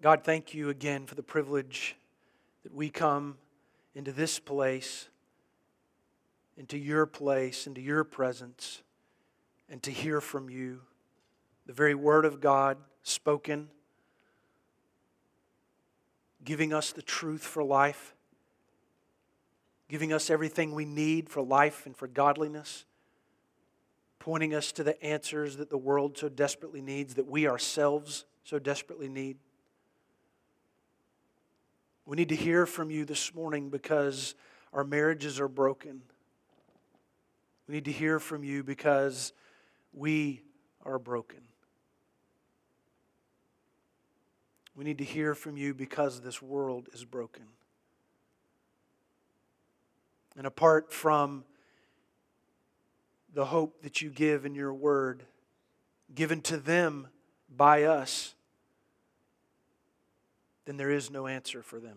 God, thank you again for the privilege that we come into this place, into your place, into your presence, and to hear from you. The very word of God spoken, giving us the truth for life, giving us everything we need for life and for godliness, pointing us to the answers that the world so desperately needs, that we ourselves so desperately need. We need to hear from you this morning because our marriages are broken. We need to hear from you because we are broken. We need to hear from you because this world is broken. And apart from the hope that you give in your word, given to them by us, then there is no answer for them.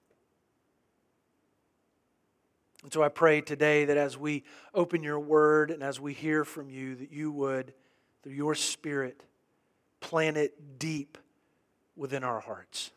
And so I pray today that as we open your word and as we hear from you, that you would, through your Spirit, plant it deep within our hearts.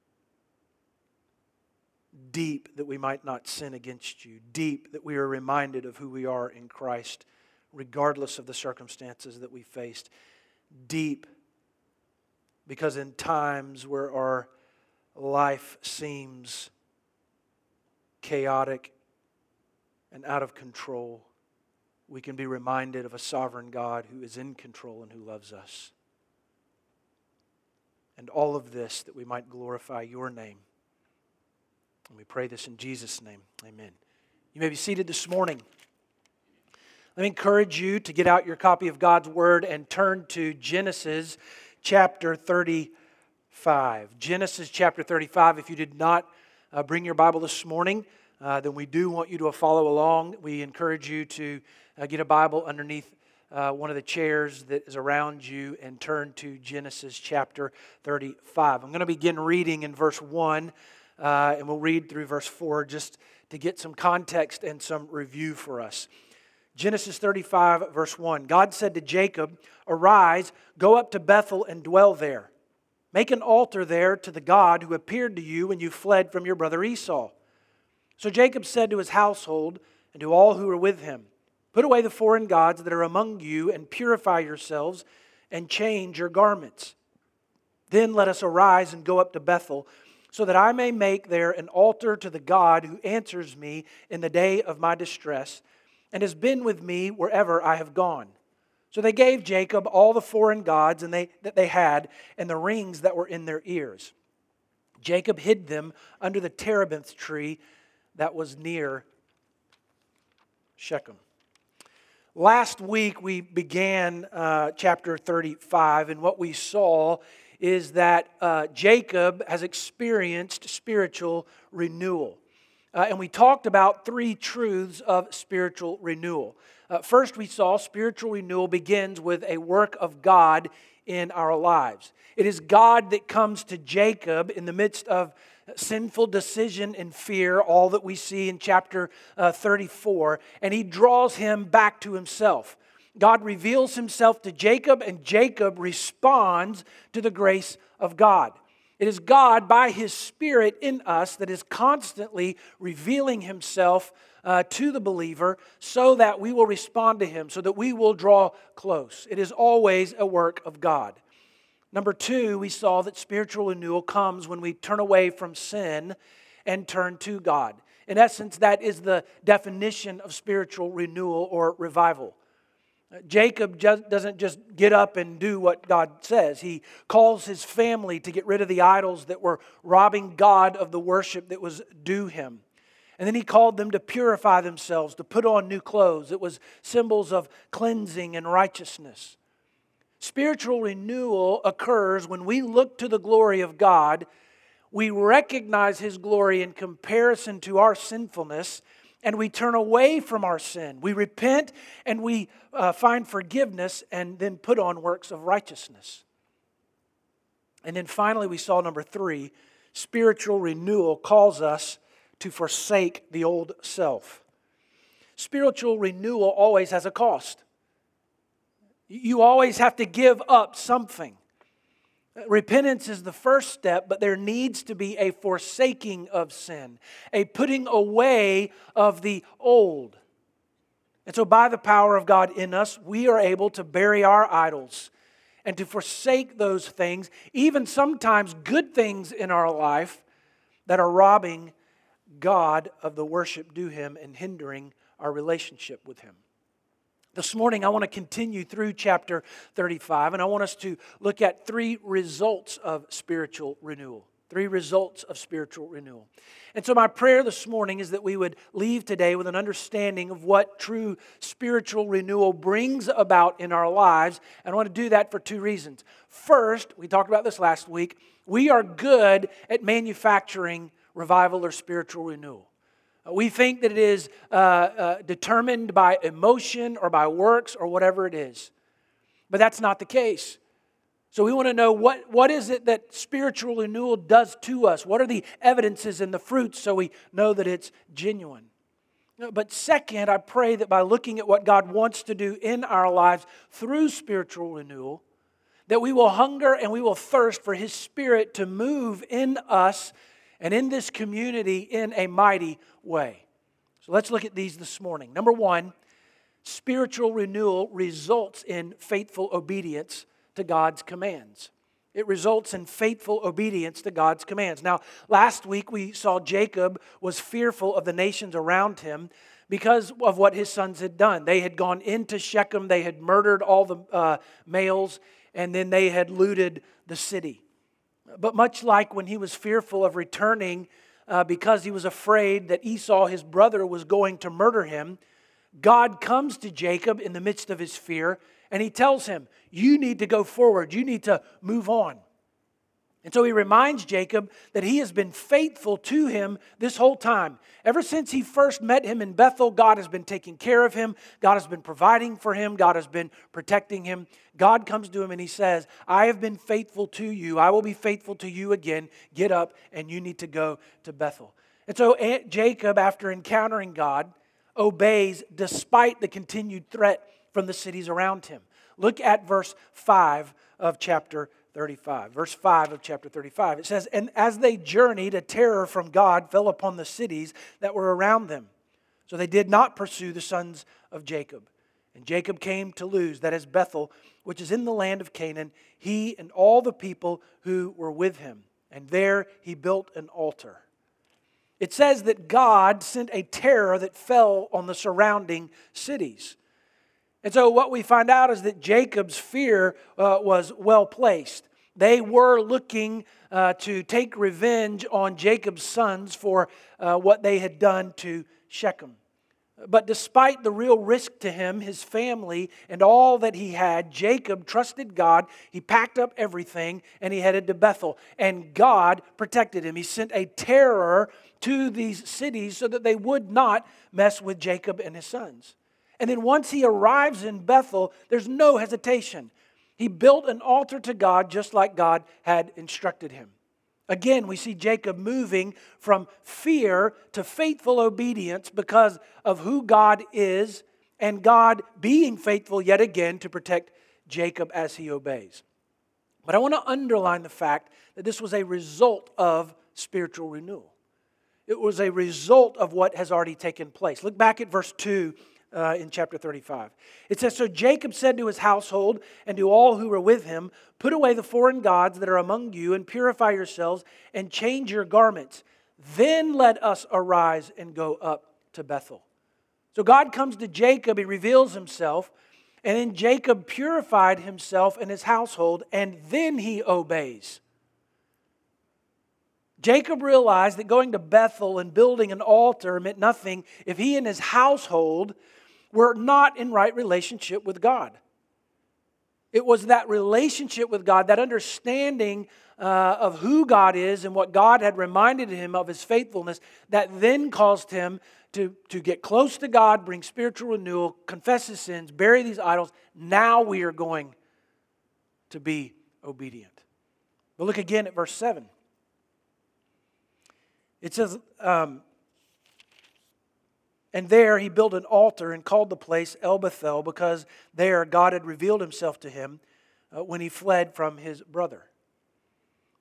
Deep that we might not sin against you. Deep that we are reminded of who we are in Christ, regardless of the circumstances that we faced. Deep because in times where our life seems chaotic and out of control, we can be reminded of a sovereign God who is in control and who loves us. And all of this that we might glorify your name. And we pray this in Jesus' name. Amen. You may be seated this morning. Let me encourage you to get out your copy of God's Word and turn to Genesis chapter 35. Genesis chapter 35. If you did not bring your Bible this morning, then we do want you to follow along. We encourage you to get a Bible underneath one of the chairs that is around you and turn to Genesis chapter 35. I'm going to begin reading in verse 1, and we'll read through verse 4 just to get some context and some review for us. Genesis 35, verse 1. God said to Jacob, "Arise, go up to Bethel and dwell there. Make an altar there to the God who appeared to you when you fled from your brother Esau." So Jacob said to his household and to all who were with him, "Put away the foreign gods that are among you and purify yourselves and change your garments. Then let us arise and go up to Bethel, so that I may make there an altar to the God who answers me in the day of my distress and has been with me wherever I have gone." So they gave Jacob all the foreign gods that they had and the rings that were in their ears. Jacob hid them under the terebinth tree that was near Shechem. Last week we began chapter 35, and what we saw is that Jacob has experienced spiritual renewal. And we talked about three truths of spiritual renewal. First, we saw spiritual renewal begins with a work of God in our lives. It is God that comes to Jacob in the midst of sinful decision and fear, all that we see in chapter 34, and he draws him back to himself. God reveals himself to Jacob, and Jacob responds to the grace of God. It is God, by His Spirit in us, that is constantly revealing Himself to the believer so that we will respond to Him, so that we will draw close. It is always a work of God. Number two, we saw that spiritual renewal comes when we turn away from sin and turn to God. In essence, that is the definition of spiritual renewal or revival. Jacob doesn't just get up and do what God says. He calls his family to get rid of the idols that were robbing God of the worship that was due Him. And then he called them to purify themselves, to put on new clothes. It was symbols of cleansing and righteousness. Spiritual renewal occurs when we look to the glory of God, we recognize His glory in comparison to our sinfulness, and we turn away from our sin. We repent and we find forgiveness and then put on works of righteousness. And then finally we saw number three, spiritual renewal calls us to forsake the old self. Spiritual renewal always has a cost. You always have to give up something. Repentance is the first step, but there needs to be a forsaking of sin, a putting away of the old. And so by the power of God in us, we are able to bury our idols and to forsake those things, even sometimes good things in our life that are robbing God of the worship due Him and hindering our relationship with Him. This morning, I want to continue through chapter 35, and I want us to look at three results of spiritual renewal. Three results of spiritual renewal. And so my prayer this morning is that we would leave today with an understanding of what true spiritual renewal brings about in our lives. And I want to do that for two reasons. First, we talked about this last week, we are good at manufacturing revival or spiritual renewal. We think that it is determined by emotion or by works or whatever it is. But that's not the case. So we want to know what is it that spiritual renewal does to us? What are the evidences and the fruits so we know that it's genuine? But second, I pray that by looking at what God wants to do in our lives through spiritual renewal, that we will hunger and we will thirst for His Spirit to move in us and in this community in a mighty way. So let's look at these this morning. Number one, spiritual renewal results in faithful obedience to God's commands. It results in faithful obedience to God's commands. Now, last week we saw Jacob was fearful of the nations around him because of what his sons had done. They had gone into Shechem, they had murdered all the males, and then they had looted the city. But much like when he was fearful of returning because he was afraid that Esau, his brother, was going to murder him, God comes to Jacob in the midst of his fear and He tells him, you need to go forward, you need to move on. And so He reminds Jacob that he has been faithful to him this whole time. Ever since he first met him in Bethel, God has been taking care of him. God has been providing for him. God has been protecting him. God comes to him and He says, I have been faithful to you. I will be faithful to you again. Get up and you need to go to Bethel. And so Jacob, after encountering God, obeys despite the continued threat from the cities around him. Look at verse 5 of chapter 35. Verse 5 of chapter 35. It says, and as they journeyed, a terror from God fell upon the cities that were around them. So they did not pursue the sons of Jacob. And Jacob came to Luz, that is Bethel, which is in the land of Canaan, he and all the people who were with him. And there he built an altar. It says that God sent a terror that fell on the surrounding cities. And so what we find out is that Jacob's fear was well placed. They were looking to take revenge on Jacob's sons for what they had done to Shechem. But despite the real risk to him, his family, and all that he had, Jacob trusted God. He packed up everything and he headed to Bethel. And God protected him. He sent a terror to these cities so that they would not mess with Jacob and his sons. And then once he arrives in Bethel, there's no hesitation. He built an altar to God just like God had instructed him. Again, we see Jacob moving from fear to faithful obedience because of who God is and God being faithful yet again to protect Jacob as he obeys. But I want to underline the fact that this was a result of spiritual renewal. It was a result of what has already taken place. Look back at verse 2 in chapter 35. It says, so Jacob said to his household and to all who were with him, put away the foreign gods that are among you and purify yourselves and change your garments. Then let us arise and go up to Bethel. So God comes to Jacob, He reveals Himself, and then Jacob purified himself and his household, and then he obeys. Jacob realized that going to Bethel and building an altar meant nothing if he and his household were not in right relationship with God. It was that relationship with God, that understanding of who God is and what God had reminded him of His faithfulness, that then caused him to get close to God, bring spiritual renewal, confess his sins, bury these idols. Now we are going to be obedient. But look again at verse 7. It says, and there he built an altar and called the place El Bethel, because there God had revealed Himself to him when he fled from his brother.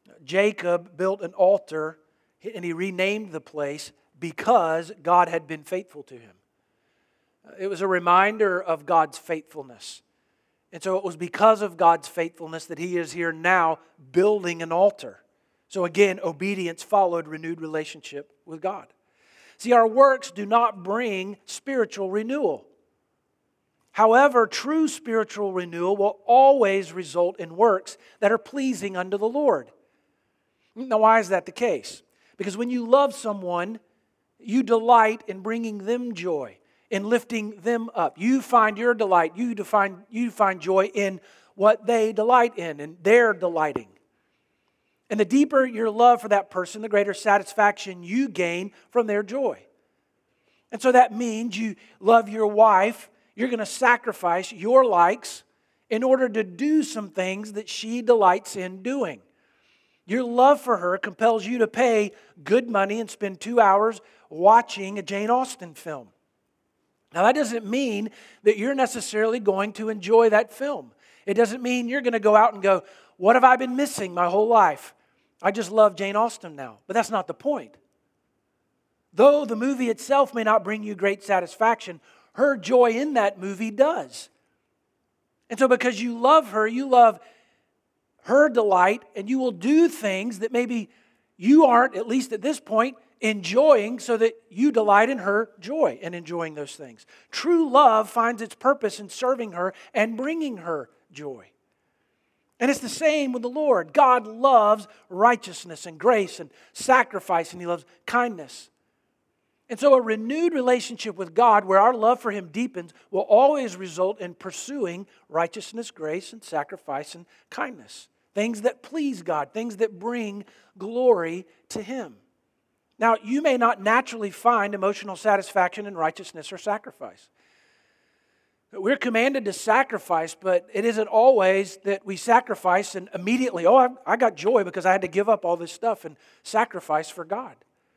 Jacob built an altar and he renamed the place because God had been faithful to him. It was a reminder of God's faithfulness. And so it was because of God's faithfulness that he is here now building an altar. So again, obedience followed renewed relationship with God. See, our works do not bring spiritual renewal. However, true spiritual renewal will always result in works that are pleasing unto the Lord. Now, why is that the case? Because when you love someone, you delight in bringing them joy, in lifting them up. You find your delight, you find joy in what they delight in, and they're delighting. And the deeper your love for that person, the greater satisfaction you gain from their joy. And so that means you love your wife, you're going to sacrifice your likes in order to do some things that she delights in doing. Your love for her compels you to pay good money and spend 2 hours watching a Jane Austen film. Now, that doesn't mean that you're necessarily going to enjoy that film. It doesn't mean you're going to go out and go, what have I been missing my whole life? I just love Jane Austen now. But that's not the point. Though the movie itself may not bring you great satisfaction, her joy in that movie does. And so because you love her delight, and you will do things that maybe you aren't, at least at this point, enjoying, so that you delight in her joy and enjoying those things. True love finds its purpose in serving her and bringing her joy. And it's the same with the Lord. God loves righteousness and grace and sacrifice, and He loves kindness. And so a renewed relationship with God, where our love for Him deepens, will always result in pursuing righteousness, grace, and sacrifice and kindness. Things that please God, things that bring glory to Him. Now, you may not naturally find emotional satisfaction in righteousness or sacrifice. We're commanded to sacrifice, but it isn't always that we sacrifice and immediately, I got joy because I had to give up all this stuff and sacrifice for God.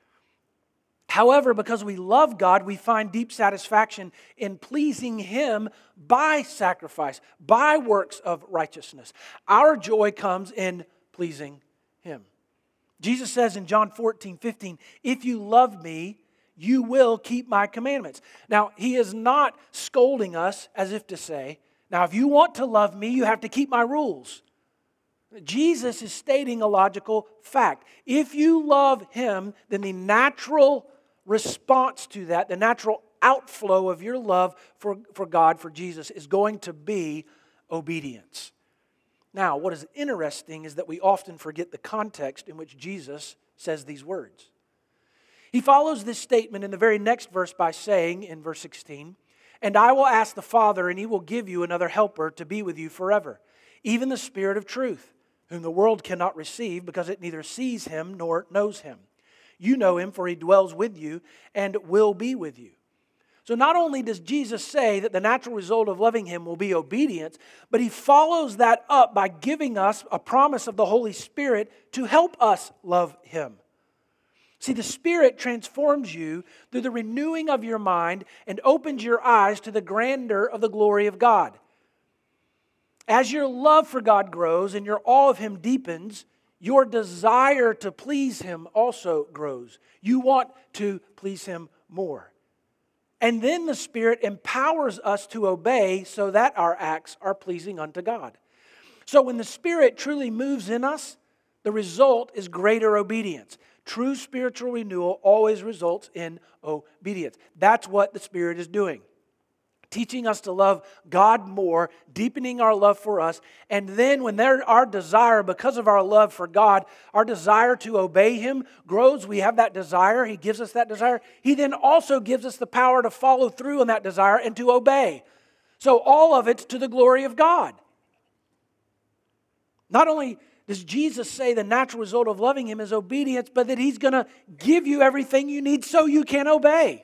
However, because we love God, we find deep satisfaction in pleasing Him by sacrifice, by works of righteousness. Our joy comes in pleasing Him. Jesus says in John 14:15, if you love me, you will keep my commandments. Now, He is not scolding us as if to say, now if you want to love me, you have to keep my rules. Jesus is stating a logical fact. If you love Him, then the natural response to that, the natural outflow of your love for God, for Jesus, is going to be obedience. Now, what is interesting is that we often forget the context in which Jesus says these words. He follows this statement in the very next verse by saying, in verse 16, and I will ask the Father, and He will give you another helper to be with you forever, even the Spirit of truth, whom the world cannot receive because it neither sees Him nor knows Him. You know Him, for He dwells with you and will be with you. So not only does Jesus say that the natural result of loving Him will be obedience, but He follows that up by giving us a promise of the Holy Spirit to help us love Him. See, the Spirit transforms you through the renewing of your mind and opens your eyes to the grandeur of the glory of God. As your love for God grows and your awe of Him deepens, your desire to please Him also grows. You want to please Him more. And then the Spirit empowers us to obey so that our acts are pleasing unto God. So when the Spirit truly moves in us, the result is greater obedience. True spiritual renewal always results in obedience. That's what the Spirit is doing. Teaching us to love God more, deepening our love for us, and then when our desire, because of our love for God, our desire to obey Him grows, we have that desire, He gives us that desire, He then also gives us the power to follow through on that desire and to obey. So all of it's to the glory of God. Not only does Jesus say the natural result of loving Him is obedience, but that He's going to give you everything you need so you can obey.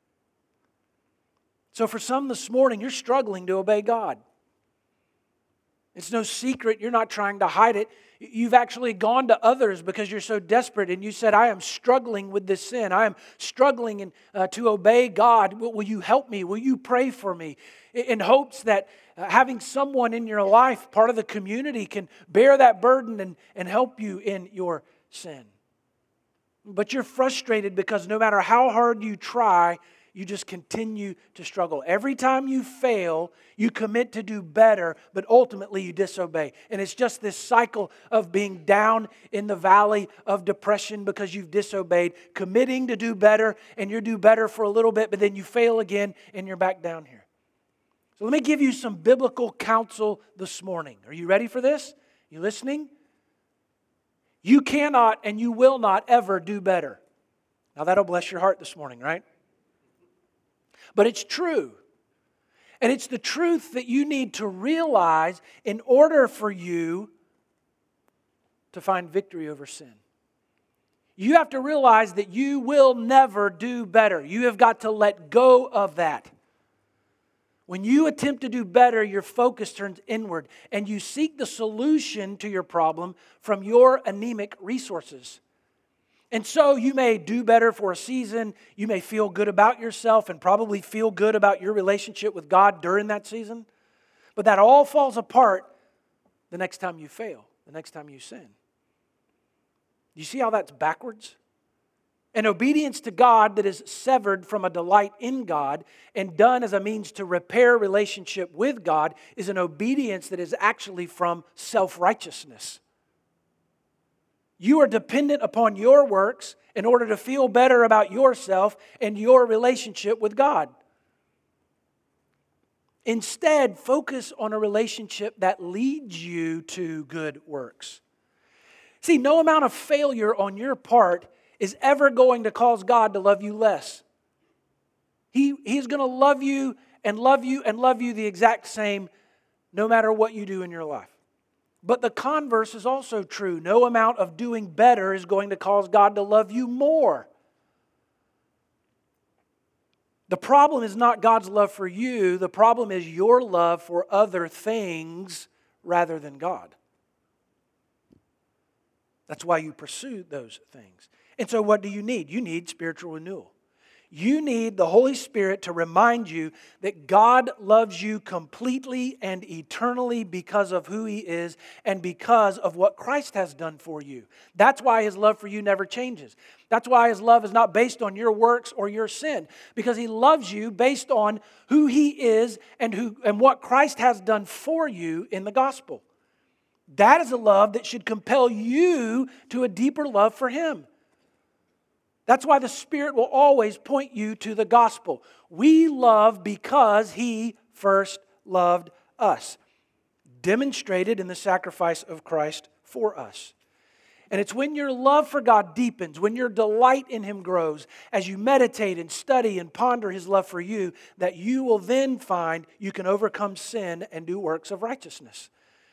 So for some this morning, you're struggling to obey God. It's no secret. You're not trying to hide it. You've actually gone to others because you're so desperate and you said, I am struggling with this sin. I am struggling to obey God. Will you help me? Will you pray for me? in hopes that having someone in your life, part of the community, can bear that burden and help you in your sin. But you're frustrated because no matter how hard you try, you just continue to struggle. Every time you fail, you commit to do better, but ultimately you disobey. And it's just this cycle of being down in the valley of depression because you've disobeyed, committing to do better, and you do better for a little bit, but then you fail again and you're back down here. So let me give you some biblical counsel this morning. Are you ready for this? You listening? You cannot and you will not ever do better. Now that'll bless your heart this morning, right? But it's true. And it's the truth that you need to realize in order for you to find victory over sin. You have to realize that you will never do better. You have got to let go of that. When you attempt to do better, your focus turns inward and you seek the solution to your problem from your anemic resources. And so you may do better for a season. You may feel good about yourself and probably feel good about your relationship with God during that season. But that all falls apart the next time you fail, the next time you sin. You see how that's backwards? An obedience to God that is severed from a delight in God and done as a means to repair relationship with God is an obedience that is actually from self-righteousness. You are dependent upon your works in order to feel better about yourself and your relationship with God. Instead, focus on a relationship that leads you to good works. See, no amount of failure on your part is ever going to cause God to love you less. He's going to love you and love you and love you the exact same no matter what you do in your life. But the converse is also true. No amount of doing better is going to cause God to love you more. The problem is not God's love for you. The problem is your love for other things rather than God. That's why you pursue those things. And so what do you need? You need spiritual renewal. You need the Holy Spirit to remind you that God loves you completely and eternally because of who He is and because of what Christ has done for you. That's why His love for you never changes. That's why His love is not based on your works or your sin, because He loves you based on who He is and what Christ has done for you in the gospel. That is a love that should compel you to a deeper love for Him. That's why the Spirit will always point you to the gospel. We love because He first loved us, demonstrated in the sacrifice of Christ for us. And it's when your love for God deepens, when your delight in Him grows, as you meditate and study and ponder His love for you, that you will then find you can overcome sin and do works of righteousness.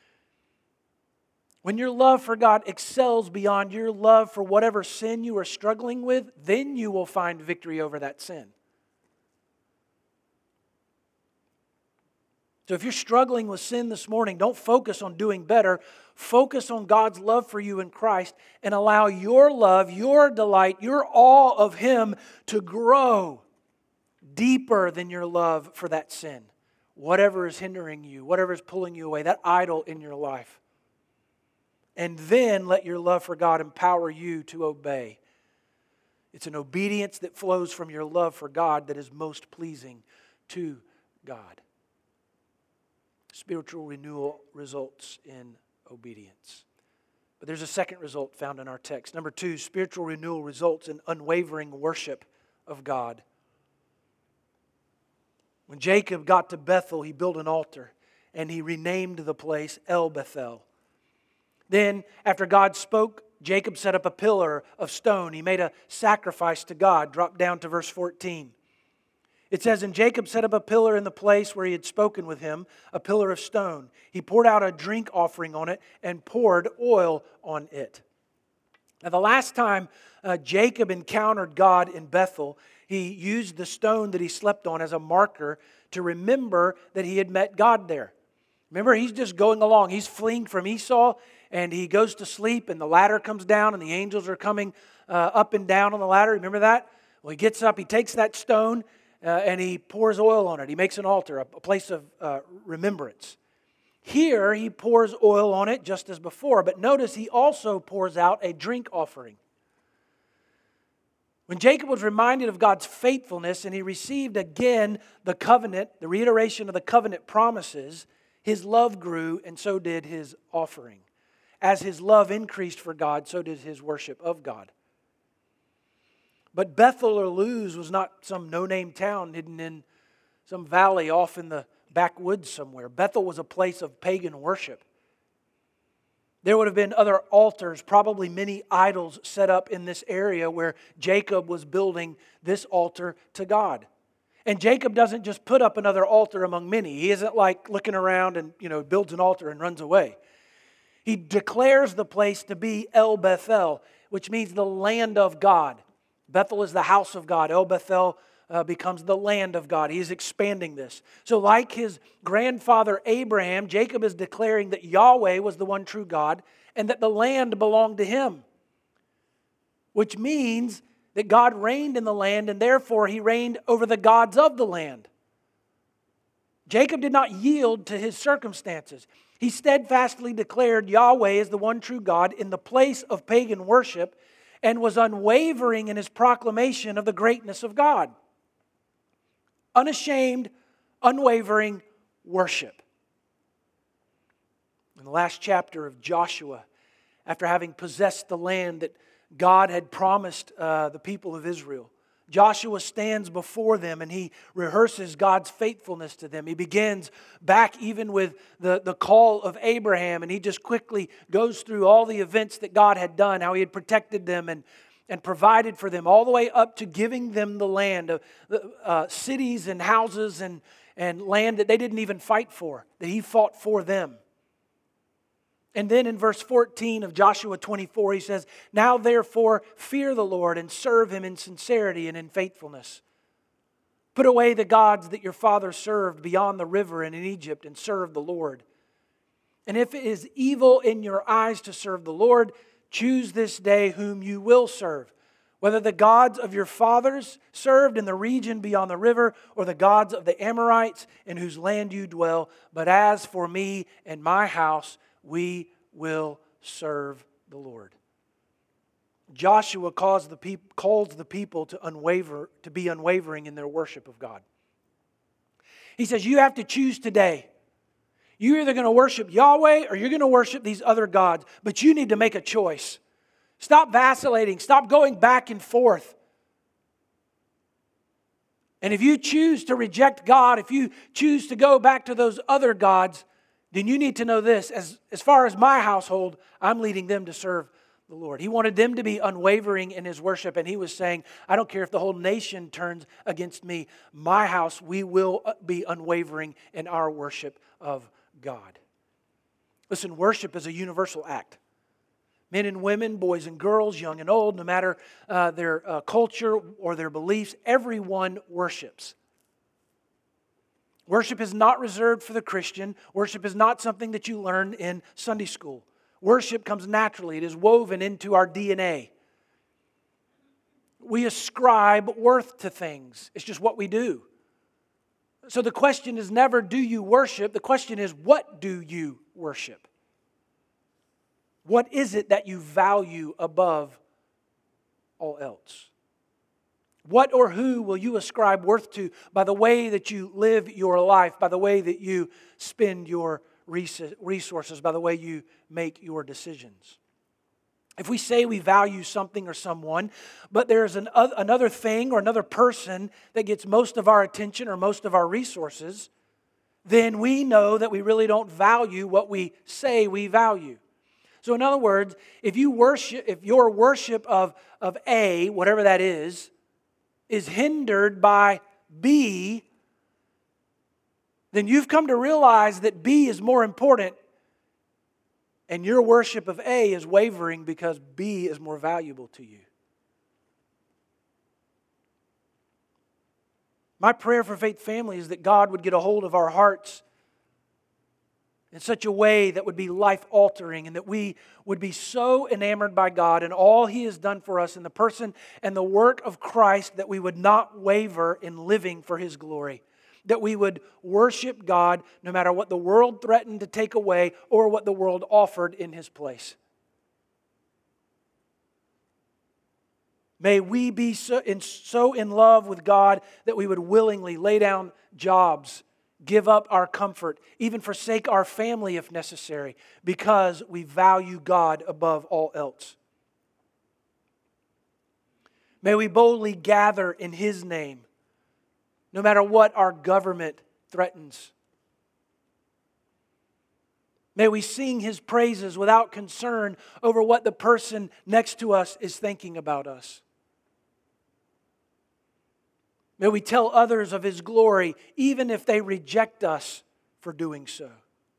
When your love for God excels beyond your love for whatever sin you are struggling with, then you will find victory over that sin. So if you're struggling with sin this morning, don't focus on doing better. Focus on God's love for you in Christ and allow your love, your delight, your awe of Him to grow deeper than your love for that sin. Whatever is hindering you, whatever is pulling you away, that idol in your life. And then let your love for God empower you to obey. It's an obedience that flows from your love for God that is most pleasing to God. Spiritual renewal results in obedience. But there's a second result found in our text. Number 2, spiritual renewal results in unwavering worship of God. When Jacob got to Bethel, he built an altar and he renamed the place El Bethel. Then, after God spoke, Jacob set up a pillar of stone. He made a sacrifice to God. Drop down to verse 14. It says, "And Jacob set up a pillar in the place where he had spoken with him, a pillar of stone. He poured out a drink offering on it and poured oil on it." Now, the last time Jacob encountered God in Bethel, he used the stone that he slept on as a marker to remember that he had met God there. Remember, he's just going along. He's fleeing from Esau, and he goes to sleep, and the ladder comes down, and the angels are coming up and down on the ladder. Remember that? Well, he gets up, he takes that stone, and he pours oil on it. He makes an altar, a place of remembrance. Here, he pours oil on it just as before, but notice he also pours out a drink offering. When Jacob was reminded of God's faithfulness and he received again the covenant, the reiteration of the covenant promises, his love grew and so did his offering. As his love increased for God, so did his worship of God. But Bethel or Luz was not some no-name town hidden in some valley off in the backwoods somewhere. Bethel was a place of pagan worship. There would have been other altars, probably many idols set up in this area where Jacob was building this altar to God. And Jacob doesn't just put up another altar among many. He isn't like looking around and, builds an altar and runs away. He declares the place to be El Bethel, which means the land of God. Bethel is the house of God. El Bethel becomes the land of God. He is expanding this. So like his grandfather Abraham, Jacob is declaring that Yahweh was the one true God and that the land belonged to him. Which means that God reigned in the land and therefore he reigned over the gods of the land. Jacob did not yield to his circumstances. He steadfastly declared Yahweh is the one true God in the place of pagan worship and was unwavering in his proclamation of the greatness of God. Unashamed, unwavering worship. In the last chapter of Joshua, after having possessed the land that God had promised the people of Israel, Joshua stands before them and he rehearses God's faithfulness to them. He begins back even with the call of Abraham, and he just quickly goes through all the events that God had done, how he had protected them and provided for them, all the way up to giving them the land, cities and houses and land that they didn't even fight for, that he fought for them. And then in verse 14 of Joshua 24, he says, "Now therefore fear the Lord and serve him in sincerity and in faithfulness. Put away the gods that your father served beyond the river and in Egypt and serve the Lord. And if it is evil in your eyes to serve the Lord, choose this day whom you will serve, whether the gods of your fathers served in the region beyond the river or the gods of the Amorites in whose land you dwell. But as for me and my house, we will serve the Lord." Joshua calls the people to be unwavering in their worship of God. He says, you have to choose today. You're either going to worship Yahweh or you're going to worship these other gods. But you need to make a choice. Stop vacillating. Stop going back and forth. And if you choose to reject God, if you choose to go back to those other gods, then you need to know this. As far as my household, I'm leading them to serve the Lord. He wanted them to be unwavering in his worship, and he was saying, I don't care if the whole nation turns against me. My house, we will be unwavering in our worship of God. Listen, worship is a universal act. Men and women, boys and girls, young and old, no matter their culture or their beliefs, everyone worships. Worship is not reserved for the Christian. Worship is not something that you learn in Sunday school. Worship comes naturally. It is woven into our DNA. We ascribe worth to things. It's just what we do. So the question is never, do you worship? The question is, what do you worship? What is it that you value above all else? What or who will you ascribe worth to by the way that you live your life, by the way that you spend your resources, by the way you make your decisions? If we say we value something or someone, but there's another thing or another person that gets most of our attention or most of our resources, then we know that we really don't value what we say we value. So in other words, if your worship of A, whatever that is hindered by B, then you've come to realize that B is more important and your worship of A is wavering because B is more valuable to you. My prayer for Faith Family is that God would get a hold of our hearts in such a way that would be life-altering, and that we would be so enamored by God and all He has done for us in the person and the work of Christ that we would not waver in living for His glory. That we would worship God no matter what the world threatened to take away or what the world offered in His place. May we be so in love with God that we would willingly lay down jobs, give up our comfort, even forsake our family if necessary, because we value God above all else. May we boldly gather in His name, no matter what our government threatens. May we sing His praises without concern over what the person next to us is thinking about us. May we tell others of His glory, even if they reject us for doing so.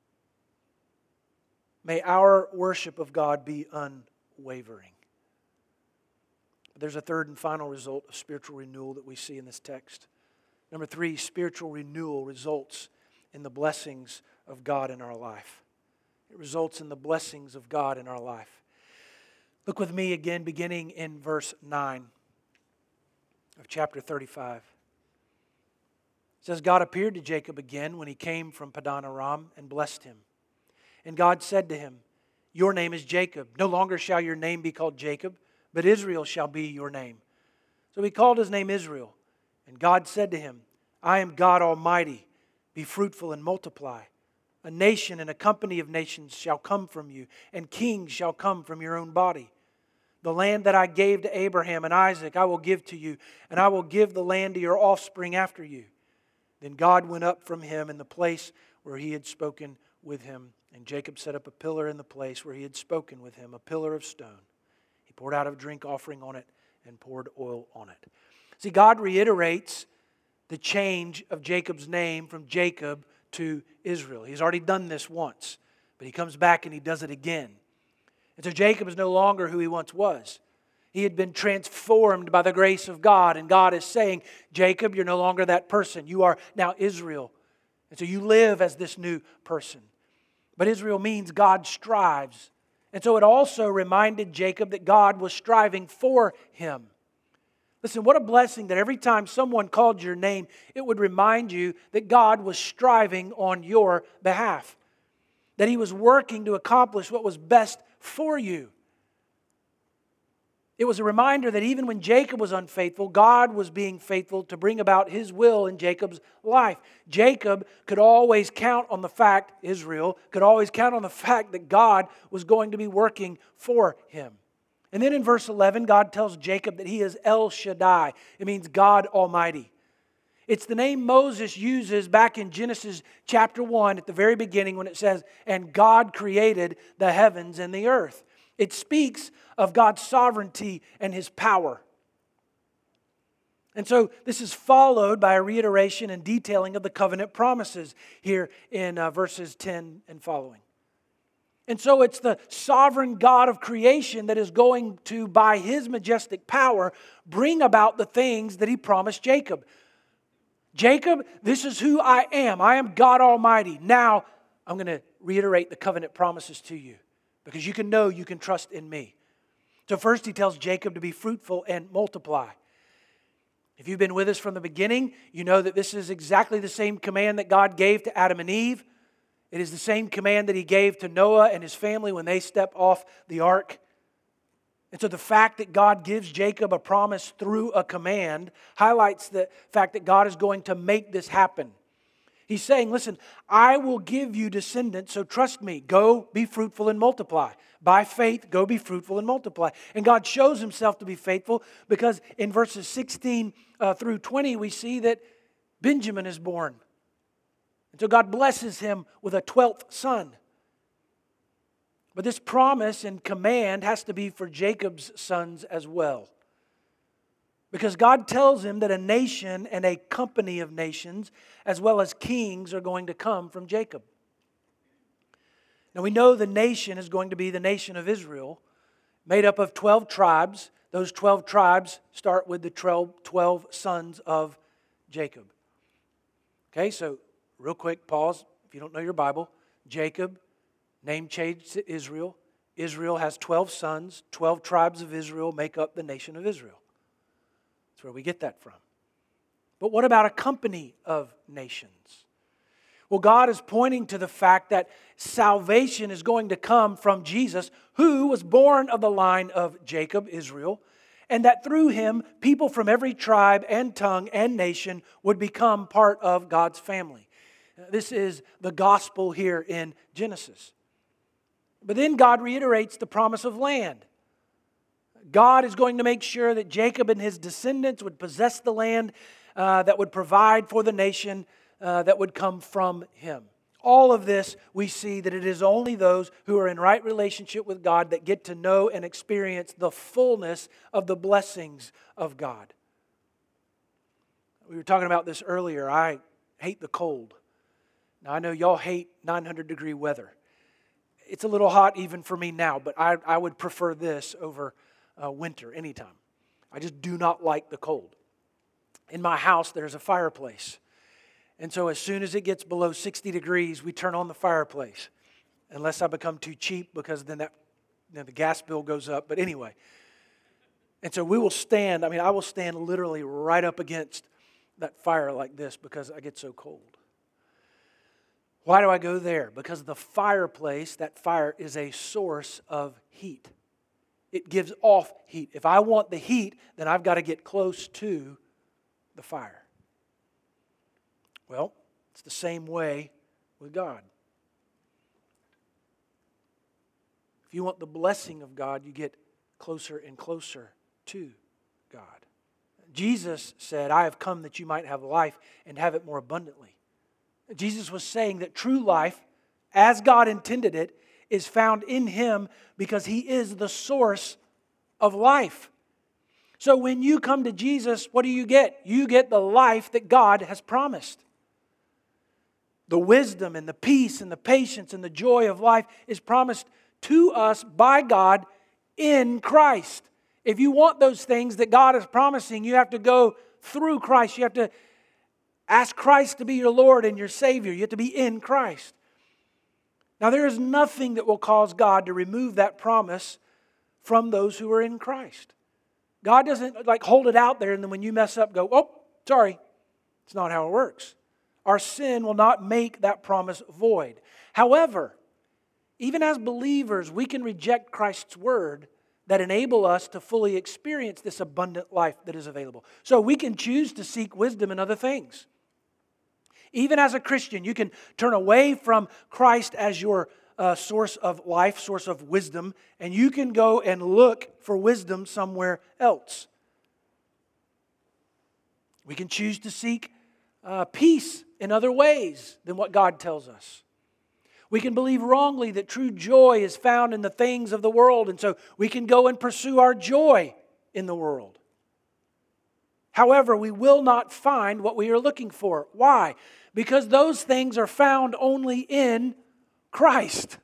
May our worship of God be unwavering. But there's a third and final result of spiritual renewal that we see in this text. Number 3, spiritual renewal results in the blessings of God in our life. It results in the blessings of God in our life. Look with me again, beginning in verse 9 of chapter 35. It says, God appeared to Jacob again when he came from Padan Aram and blessed him. And God said to him, your name is Jacob. No longer shall your name be called Jacob, but Israel shall be your name. So he called his name Israel. And God said to him, I am God Almighty. Be fruitful and multiply. A nation and a company of nations shall come from you, and kings shall come from your own body. The land that I gave to Abraham and Isaac I will give to you, and I will give the land to your offspring after you. Then God went up from him in the place where He had spoken with him, and Jacob set up a pillar in the place where He had spoken with him, a pillar of stone. He poured out a drink offering on it and poured oil on it. See, God reiterates the change of Jacob's name from Jacob to Israel. He's already done this once, but He comes back and He does it again. And so Jacob is no longer who he once was. He had been transformed by the grace of God, and God is saying, Jacob, you're no longer that person. You are now Israel. And so you live as this new person. But Israel means God strives. And so it also reminded Jacob that God was striving for him. Listen, what a blessing that every time someone called your name, it would remind you that God was striving on your behalf. That He was working to accomplish what was best for you. It was a reminder that even when Jacob was unfaithful, God was being faithful to bring about His will in Jacob's life. Jacob could always count on the fact, Israel could always count on the fact that God was going to be working for him. And then in verse 11, God tells Jacob that he is El Shaddai. It means God Almighty. It's the name Moses uses back in Genesis chapter 1 at the very beginning when it says, and God created the heavens and the earth. It speaks of God's sovereignty and His power. And so this is followed by a reiteration and detailing of the covenant promises here in verses 10 and following. And so it's the sovereign God of creation that is going to, by His majestic power, bring about the things that He promised Jacob. Jacob, this is who I am. I am God Almighty. Now, I'm going to reiterate the covenant promises to you because you can know you can trust in me. So first He tells Jacob to be fruitful and multiply. If you've been with us from the beginning, you know that this is exactly the same command that God gave to Adam and Eve. It is the same command that He gave to Noah and his family when they stepped off the ark. And so the fact that God gives Jacob a promise through a command highlights the fact that God is going to make this happen. He's saying, listen, I will give you descendants, so trust me. Go be fruitful and multiply. By faith, go be fruitful and multiply. And God shows Himself to be faithful because in verses 16 through 20, we see that Benjamin is born. And so God blesses him with a 12th son. But this promise and command has to be for Jacob's sons as well. Because God tells him that a nation and a company of nations, as well as kings, are going to come from Jacob. Now we know the nation is going to be the nation of Israel, made up of 12 tribes. Those 12 tribes start with the 12 sons of Jacob. Okay, so real quick, pause if you don't know your Bible. Jacob, name changed to Israel. Israel has 12 sons. 12 tribes of Israel make up the nation of Israel. That's where we get that from. But what about a company of nations? Well, God is pointing to the fact that salvation is going to come from Jesus, who was born of the line of Jacob, Israel, and that through him, people from every tribe and tongue and nation would become part of God's family. This is the gospel here in Genesis. But then God reiterates the promise of land. God is going to make sure that Jacob and his descendants would possess the land that would provide for the nation that would come from him. All of this, we see that it is only those who are in right relationship with God that get to know and experience the fullness of the blessings of God. We were talking about this earlier. I hate the cold. Now, I know y'all hate 900-degree weather. It's a little hot even for me now, but I would prefer this over winter anytime. I just do not like the cold. In my house, there's a fireplace. And so as soon as it gets below 60 degrees, we turn on the fireplace. Unless I become too cheap, because then the gas bill goes up. But anyway. And so we will stand, I will stand literally right up against that fire like this because I get so cold. Why do I go there? Because the fireplace, that fire, is a source of heat. It gives off heat. If I want the heat, then I've got to get close to the fire. Well, it's the same way with God. If you want the blessing of God, you get closer and closer to God. Jesus said, "I have come that you might have life and have it more abundantly." Jesus was saying that true life, as God intended it, is found in Him because He is the source of life. So when you come to Jesus, what do you get? You get the life that God has promised. The wisdom and the peace and the patience and the joy of life is promised to us by God in Christ. If you want those things that God is promising, you have to go through Christ. You have to ask Christ to be your Lord and your Savior. You have to be in Christ. Now, there is nothing that will cause God to remove that promise from those who are in Christ. God doesn't hold it out there and then when you mess up go, "Oh, sorry." It's not how it works. Our sin will not make that promise void. However, even as believers, we can reject Christ's word that enable us to fully experience this abundant life that is available. So we can choose to seek wisdom in other things. Even as a Christian, you can turn away from Christ as your source of life, source of wisdom, and you can go and look for wisdom somewhere else. We can choose to seek peace in other ways than what God tells us. We can believe wrongly that true joy is found in the things of the world, and so we can go and pursue our joy in the world. However, we will not find what we are looking for. Why? Because those things are found only in Christ.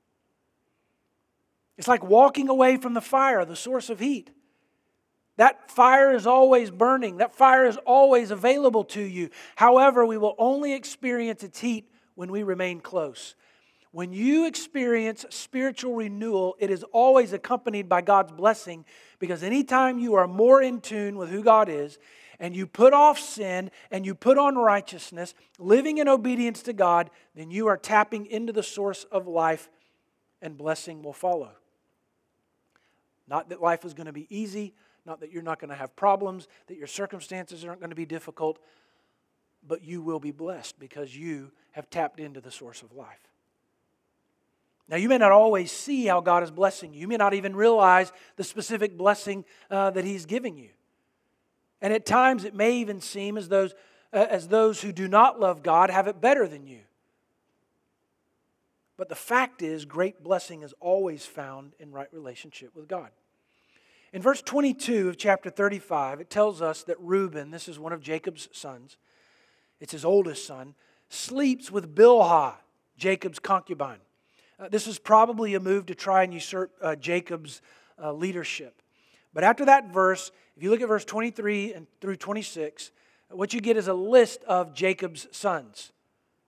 It's like walking away from the fire, the source of heat. That fire is always burning. That fire is always available to you. However, we will only experience its heat when we remain close. When you experience spiritual renewal, it is always accompanied by God's blessing, because anytime you are more in tune with who God is and you put off sin and you put on righteousness, living in obedience to God, then you are tapping into the source of life and blessing will follow. Not that life is going to be easy, not that you're not going to have problems, that your circumstances aren't going to be difficult, but you will be blessed because you have tapped into the source of life. Now, you may not always see how God is blessing you. You may not even realize the specific blessing that He's giving you. And at times it may even seem as those who do not love God have it better than you. But the fact is, great blessing is always found in right relationship with God. In verse 22 of chapter 35, it tells us that Reuben, this is one of Jacob's sons, it's his oldest son, sleeps with Bilhah, Jacob's concubine. This is probably a move to try and usurp Jacob's leadership. But after that verse, if you look at verse 23 and through 26, what you get is a list of Jacob's sons. There's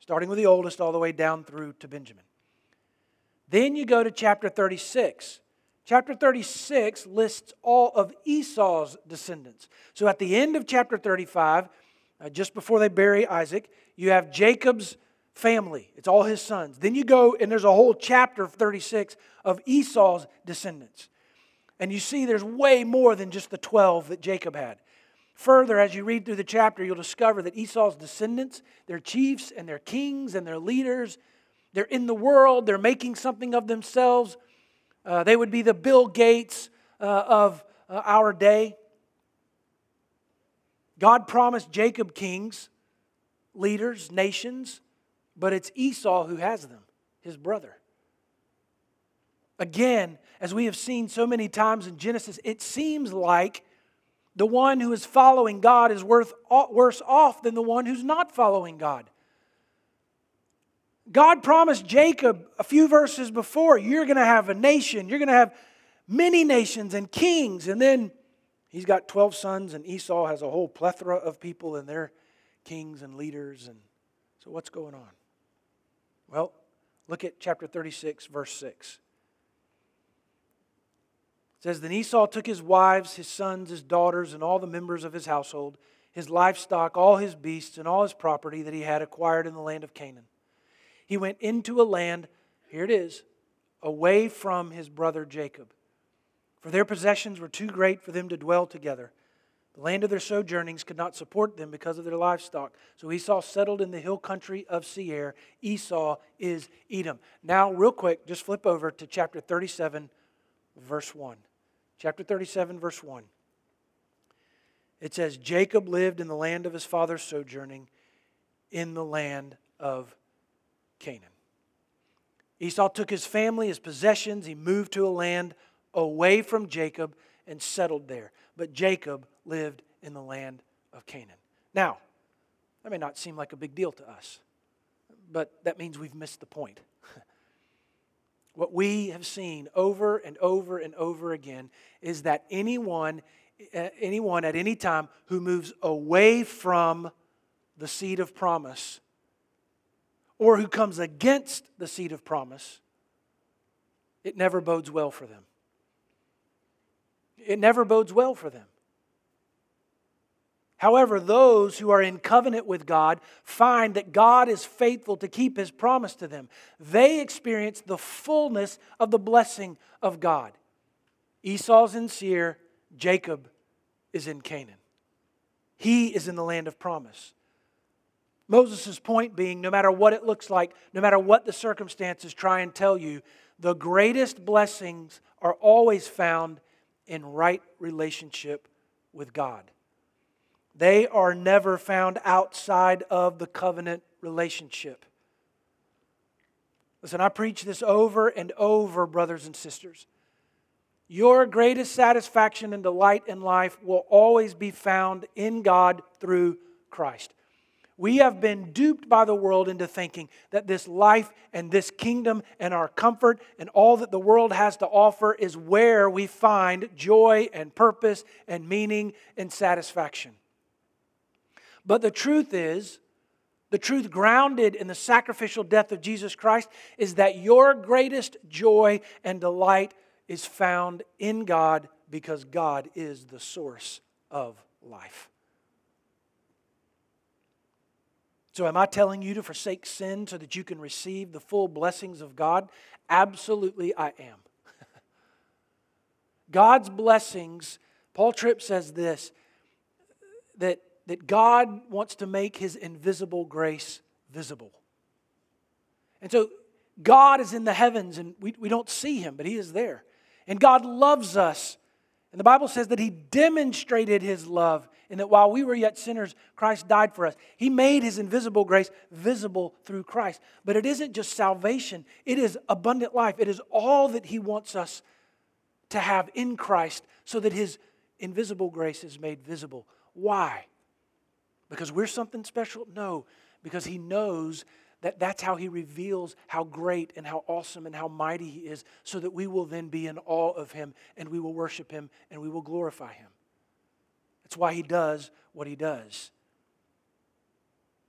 starting with the oldest all the way down through to Benjamin. Then you go to chapter 36. Chapter 36 lists all of Esau's descendants. So at the end of chapter 35, just before they bury Isaac, you have Jacob's family. It's all his sons. Then you go, and there's a whole chapter of 36 of Esau's descendants. And you see there's way more than just the 12 that Jacob had. Further, as you read through the chapter, you'll discover that Esau's descendants, their chiefs and their kings and their leaders, they're in the world, they're making something of themselves. They would be the Bill Gates of our day. God promised Jacob kings, leaders, nations, but it's Esau who has them, his brother. Again, as we have seen so many times in Genesis, it seems like the one who is following God is worse off than the one who's not following God. God promised Jacob a few verses before, you're going to have a nation, you're going to have many nations and kings. And then he's got 12 sons, and Esau has a whole plethora of people and their kings and leaders. And so what's going on? Well, look at chapter 36, verse 6. It says, Then Esau took his wives, his sons, his daughters, and all the members of his household, his livestock, all his beasts, and all his property that he had acquired in the land of Canaan. He went into a land, here it is, away from his brother Jacob. For their possessions were too great for them to dwell together. The land of their sojournings could not support them because of their livestock. So Esau settled in the hill country of Seir. Esau is Edom. Now, real quick, just flip over to chapter 37, verse 1. Chapter 37, verse 1. It says, Jacob lived in the land of his father's sojourning, in the land of Canaan. Esau took his family, his possessions. He moved to a land away from Jacob and settled there. But Jacob lived in the land of Canaan. Now, that may not seem like a big deal to us, but that means we've missed the point. What we have seen over and over and over again is that anyone at any time who moves away from the seed of promise or who comes against the seed of promise, it never bodes well for them. It never bodes well for them. However, those who are in covenant with God find that God is faithful to keep His promise to them. They experience the fullness of the blessing of God. Esau's in Seir, Jacob is in Canaan. He is in the land of promise. Moses' point being, no matter what it looks like, no matter what the circumstances try and tell you, the greatest blessings are always found in right relationship with God. They are never found outside of the covenant relationship. Listen, I preach this over and over, brothers and sisters. Your greatest satisfaction and delight in life will always be found in God through Christ. We have been duped by the world into thinking that this life and this kingdom and our comfort and all that the world has to offer is where we find joy and purpose and meaning and satisfaction. But the truth is, the truth grounded in the sacrificial death of Jesus Christ is that your greatest joy and delight is found in God because God is the source of life. So am I telling you to forsake sin so that you can receive the full blessings of God? Absolutely I am. God's blessings, Paul Tripp says this, that God wants to make His invisible grace visible. And so God is in the heavens and we don't see Him, but He is there. And God loves us. And the Bible says that He demonstrated His love in that while we were yet sinners, Christ died for us. He made His invisible grace visible through Christ. But it isn't just salvation. It is abundant life. It is all that He wants us to have in Christ so that His invisible grace is made visible. Why? Because we're something special? No, because He knows that that's how He reveals how great and how awesome and how mighty He is so that we will then be in awe of Him and we will worship Him and we will glorify Him. That's why He does what He does.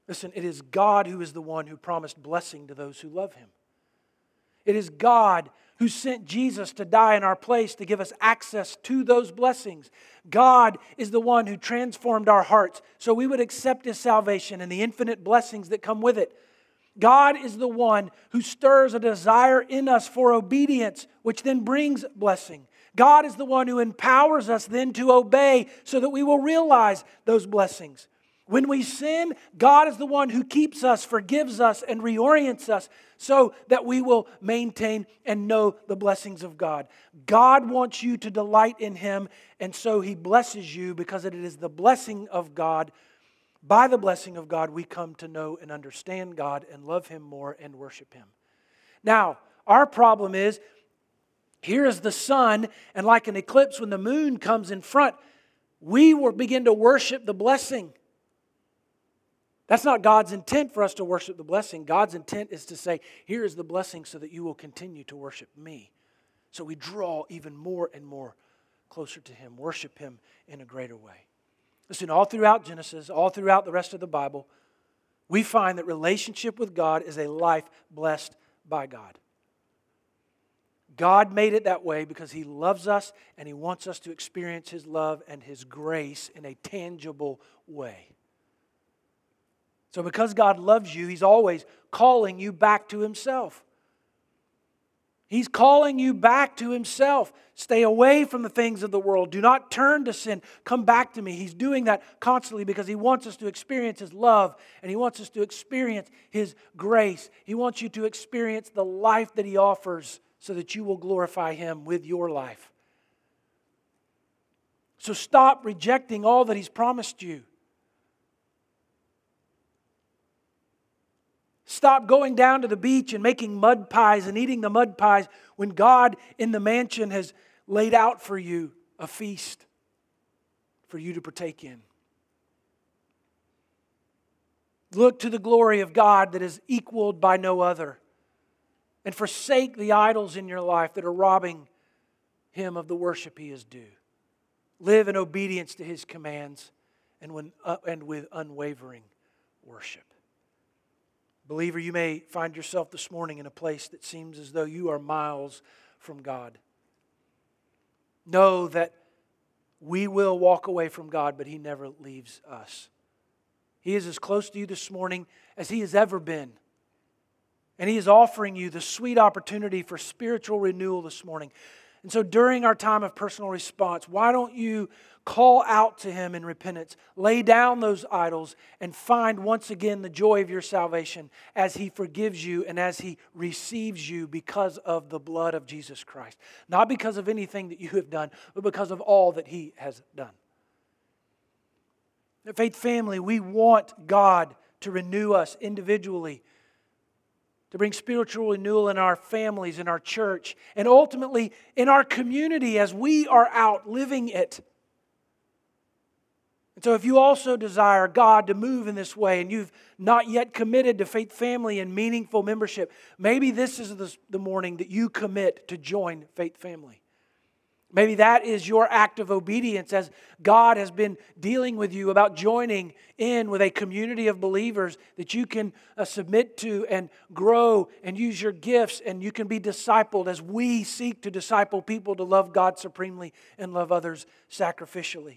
Listen, it is God who is the one who promised blessing to those who love Him. It is God who sent Jesus to die in our place to give us access to those blessings. God is the one who transformed our hearts so we would accept His salvation and the infinite blessings that come with it. God is the one who stirs a desire in us for obedience, which then brings blessing. God is the one who empowers us then to obey so that we will realize those blessings. When we sin, God is the one who keeps us, forgives us, and reorients us so that we will maintain and know the blessings of God. God wants you to delight in Him, and so He blesses you because it is the blessing of God. By the blessing of God, we come to know and understand God and love Him more and worship Him. Now, our problem is, here is the sun, and like an eclipse, when the moon comes in front, we will begin to worship the blessing. That's not God's intent for us to worship the blessing. God's intent is to say, here is the blessing so that you will continue to worship me. So we draw even more and more closer to Him, worship Him in a greater way. Listen, all throughout Genesis, all throughout the rest of the Bible, we find that relationship with God is a life blessed by God. God made it that way because He loves us and He wants us to experience His love and His grace in a tangible way. So because God loves you, He's always calling you back to Himself. He's calling you back to Himself. Stay away from the things of the world. Do not turn to sin. Come back to me. He's doing that constantly because He wants us to experience His love and He wants us to experience His grace. He wants you to experience the life that He offers so that you will glorify Him with your life. So stop rejecting all that He's promised you. Stop going down to the beach and making mud pies and eating the mud pies when God in the mansion has laid out for you a feast for you to partake in. Look to the glory of God that is equaled by no other. And forsake the idols in your life that are robbing Him of the worship He is due. Live in obedience to His commands and with unwavering worship. Believer, you may find yourself this morning in a place that seems as though you are miles from God. Know that we will walk away from God, but He never leaves us. He is as close to you this morning as He has ever been. And He is offering you the sweet opportunity for spiritual renewal this morning. And so during our time of personal response, why don't you call out to Him in repentance, lay down those idols, and find once again the joy of your salvation as He forgives you and as He receives you because of the blood of Jesus Christ. Not because of anything that you have done, but because of all that He has done. At Faith Family, we want God to renew us individually, to bring spiritual renewal in our families, in our church, and ultimately in our community as we are out living it. And so if you also desire God to move in this way and you've not yet committed to Faith Family and meaningful membership, maybe this is the morning that you commit to join Faith Family. Maybe that is your act of obedience as God has been dealing with you about joining in with a community of believers that you can submit to and grow and use your gifts, and you can be discipled as we seek to disciple people to love God supremely and love others sacrificially.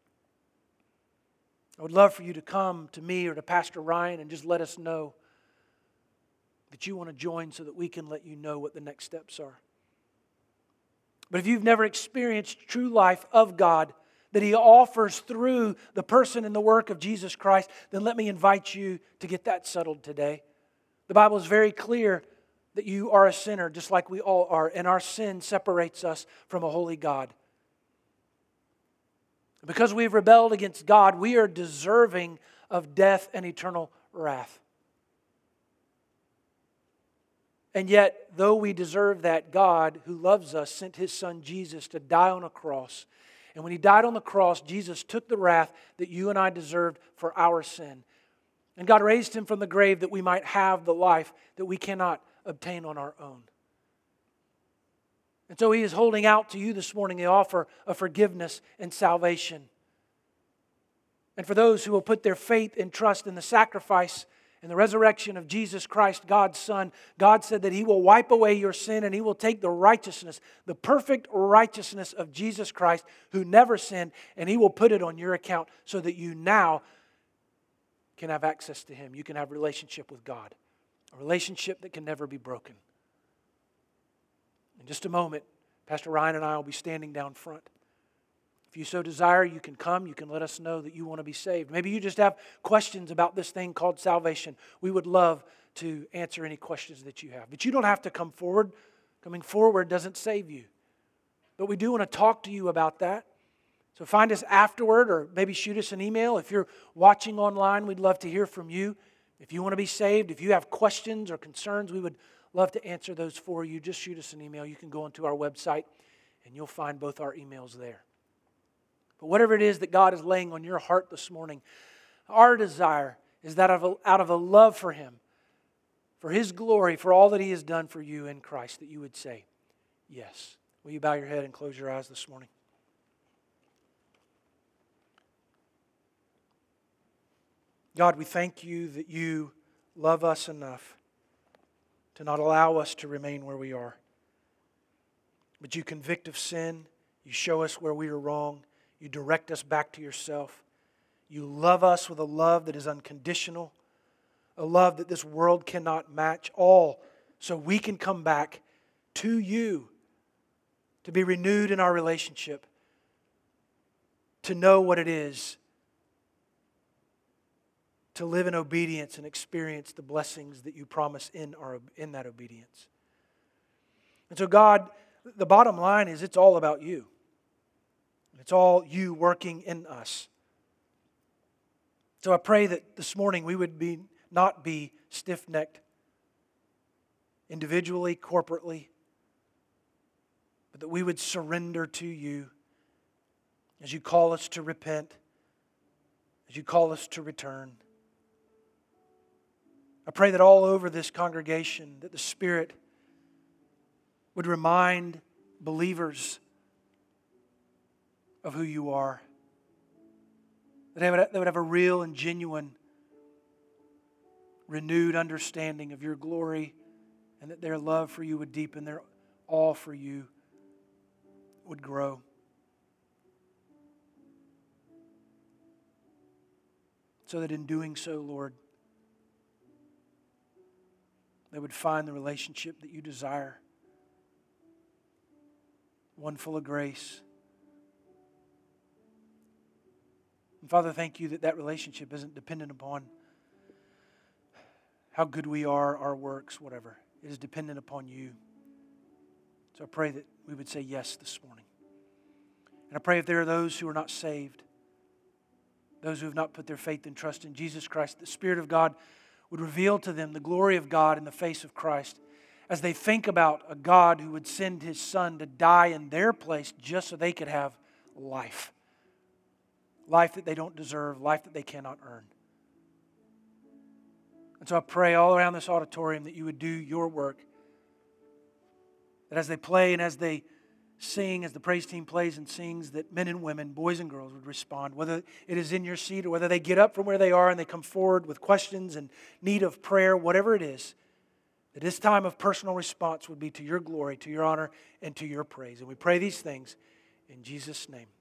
I would love for you to come to me or to Pastor Ryan and just let us know that you want to join so that we can let you know what the next steps are. But if you've never experienced true life of God that He offers through the person and the work of Jesus Christ, then let me invite you to get that settled today. The Bible is very clear that you are a sinner, just like we all are, and our sin separates us from a holy God. Because we've rebelled against God, we are deserving of death and eternal wrath. And yet, though we deserve that, God, who loves us, sent His Son Jesus to die on a cross. And when He died on the cross, Jesus took the wrath that you and I deserved for our sin. And God raised Him from the grave that we might have the life that we cannot obtain on our own. And so He is holding out to you this morning the offer of forgiveness and salvation. And for those who will put their faith and trust in the sacrifice and the resurrection of Jesus Christ, God's Son, God said that He will wipe away your sin and He will take the righteousness, the perfect righteousness of Jesus Christ, who never sinned, and He will put it on your account so that you now can have access to Him. You can have a relationship with God, a relationship that can never be broken. In just a moment, Pastor Ryan and I will be standing down front. If you so desire, you can come. You can let us know that you want to be saved. Maybe you just have questions about this thing called salvation. We would love to answer any questions that you have. But you don't have to come forward. Coming forward doesn't save you. But we do want to talk to you about that. So find us afterward, or maybe shoot us an email. If you're watching online, we'd love to hear from you. If you want to be saved, if you have questions or concerns, we would love to answer those for you. Just shoot us an email. You can go onto our website and you'll find both our emails there. But whatever it is that God is laying on your heart this morning, our desire is that out of a love for Him, for His glory, for all that He has done for you in Christ, that you would say, yes. Will you bow your head and close your eyes this morning? God, we thank You that You love us enough to not allow us to remain where we are. But You convict of sin. You show us where we are wrong. You direct us back to Yourself. You love us with a love that is unconditional, a love that this world cannot match, all so we can come back to You, to be renewed in our relationship, to know what it is to live in obedience and experience the blessings that You promise in that obedience. And so God, the bottom line is it's all about You. It's all You working in us. So I pray that this morning we would not be stiff-necked individually, corporately, but that we would surrender to You as You call us to repent, as You call us to return. I pray that all over this congregation that the Spirit would remind believers of who You are. That they would have a real and genuine renewed understanding of Your glory, and that their love for You would deepen, their awe for You would grow. So that in doing so, Lord, they would find the relationship that You desire, one full of grace. And Father, thank You that that relationship isn't dependent upon how good we are, our works, whatever. It is dependent upon You. So I pray that we would say yes this morning. And I pray if there are those who are not saved, those who have not put their faith and trust in Jesus Christ, the Spirit of God would reveal to them the glory of God in the face of Christ as they think about a God who would send His Son to die in their place just so they could have life. Life that they don't deserve, life that they cannot earn. And so I pray all around this auditorium that You would do Your work. That as they play and as they sing, as the praise team plays and sings, that men and women, boys and girls would respond, whether it is in your seat or whether they get up from where they are and they come forward with questions and need of prayer, whatever it is, that this time of personal response would be to Your glory, to Your honor, and to Your praise. And we pray these things in Jesus' name.